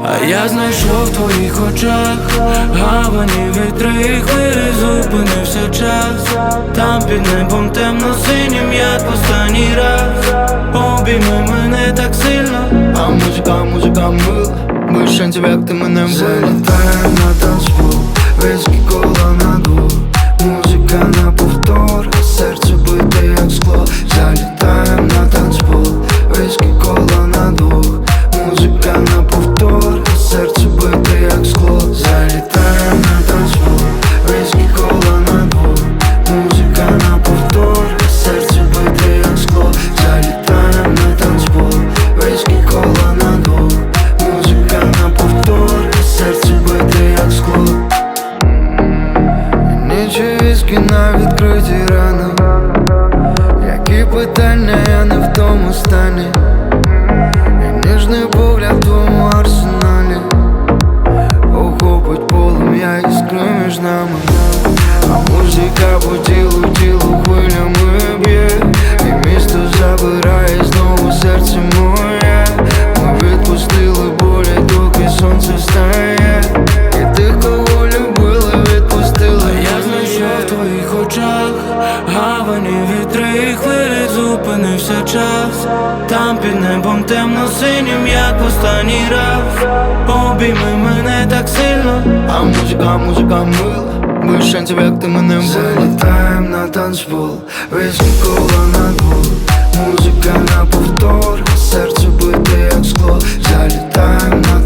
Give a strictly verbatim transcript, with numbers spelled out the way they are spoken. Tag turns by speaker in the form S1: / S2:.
S1: А я знайшов в твоїх очах гавані вітри і хвилі, зупинився час. Там під небом темно-синім, як останній раз. Обійми мене так сильно,
S2: а музика, музика мила, без шансів, як ти мене вбила.
S3: Залітаєм на танцпол, виски кола на двох, музика на повтор, серце бите як скло. Залітаєм на танцпол, виски кола на двох, музика на повтор, серце бите як скло. Залітаєм на танцпол, виски кола на двох, музика на повтор, серце бите як скло. Залітаєм на танцпол, виски кола на двох, музика на повтор, серце бите як скло. Нічі віскі на відкриті рани, які питання, я не в тому стані. І ніжний погляд в твоєму арсеналі охопить полум'я іскри між нами. А музика по тілу, тілу хвилями б'є, і місто забирає знову серце моє. Ми відпустили болі, доки сонце встає, і тих, кого любили, відпустили.
S1: а я знайшов в твоїх очах гавані вітри і хвилі, зупинився час. Там під небом темно-синім, як останній раз. Обійми мене так сильно,
S2: А музика, музика мила, без шансів, як ти мене вбила.
S3: Залітаєм на танцпол, виски кола на двох, музика на повтор, серце бите як скло. Залітаєм на